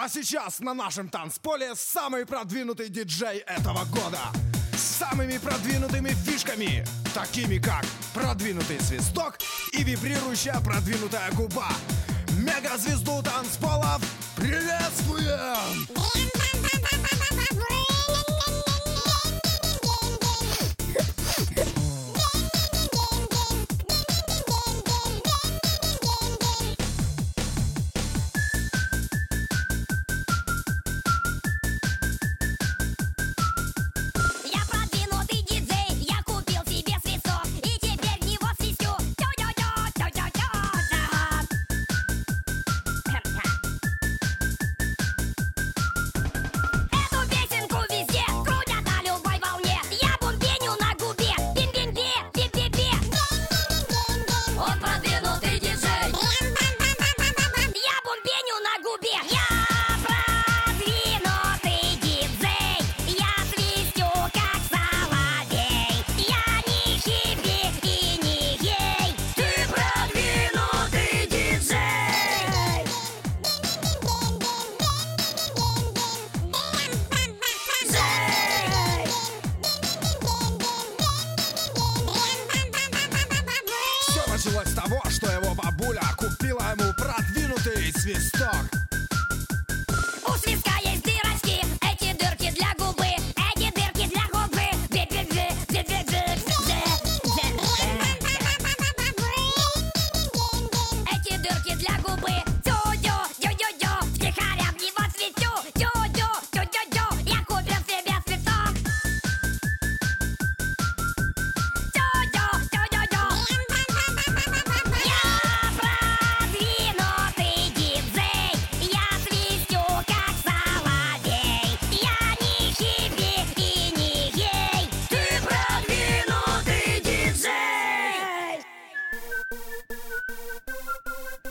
А сейчас на нашем танцполе самый продвинутый диджей этого года. С самыми продвинутыми фишками, такими как продвинутый свисток и вибрирующая продвинутая губа. Мегазвезду танцполов приветствуем! Началось с того, что его бабуля купила ему продвинутый свисток. У свистка есть дырочки, эти дырки для губы, эти дырки для губы. Эти дырки для губы. Тю-дю-дю-дю-дю, втихаря в него свистю. Тю-дю-дю-дю-дю, я купил себе свисток. Тю-дю-дю-дю-дю. Я продвинутый диджей, я свистю как соловей. Я не хиппи и не гей, ты продвинутый диджей.